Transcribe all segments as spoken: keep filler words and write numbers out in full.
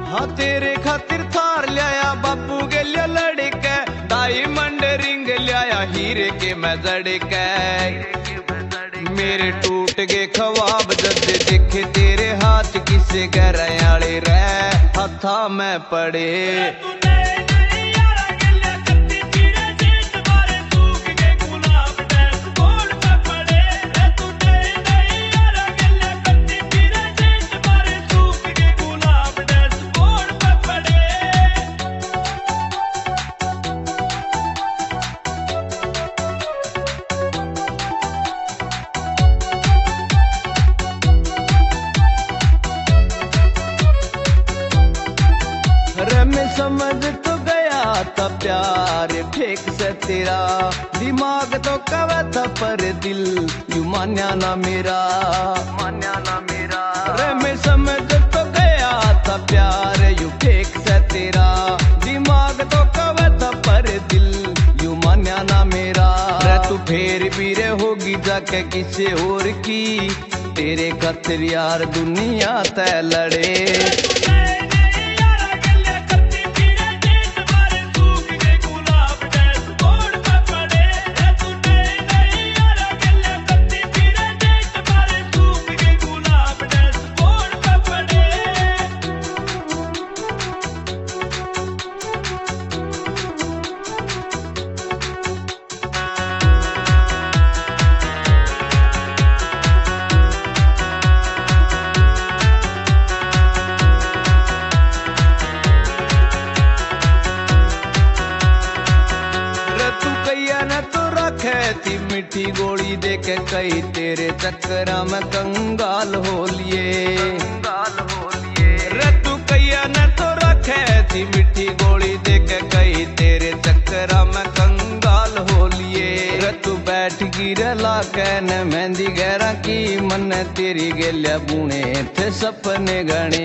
हाँ तेरे खातिर थार लिया बापू के लिए लड़के, डायमंड रिंग लिया हीरे के मैं जड़के। मेरे टूट गए ख्वाब जद देखे तेरे हाथ किसे गहरायाले रह हथा में पड़े। मैं समझ तो गया था प्यार फेक से तेरा, दिमाग तो कवा था पर दिल यू मान्या ना मेरा, मान्या ना मेरा। रे मैं समझ तो गया था प्यार यू फेक से तेरा, दिमाग तो कवा था पर दिल यू मान्या ना मेरा। रे तू फेर भी रे होगी जाके किसी और की, तेरे खातिर यार दुनिया तय लड़े। थी मीठी गोली देके कई तेरे चक्कर में कंगाल हो लिए, कंगाल हो लिए। रे तू कैया न तो रखे थी मीठी गोली देके कई तेरे चक्कर में कंगाल हो लिए। रे तू बैठ गिरला कहने मेहंदी गहरा की मन तेरी गेल्या बुने थे सपने गणे।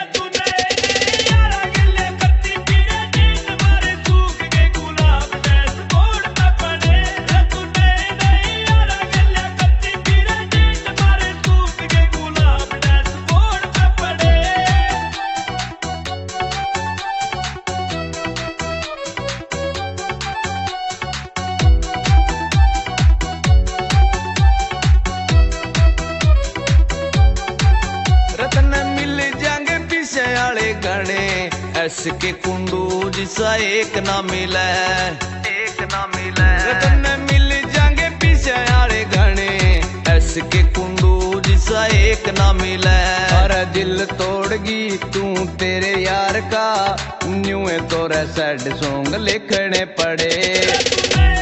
ऐस के कुंडू जिसा एक ना मिले, एक ना मिले। रतन मिल जाएंगे पीछे आड़े घने, ऐस के कुंडू जिसा एक ना मिले। अरे दिल तोड़गी तू तेरे यार का, न्यू तोरे सैड सॉन्ग लिखने पड़े।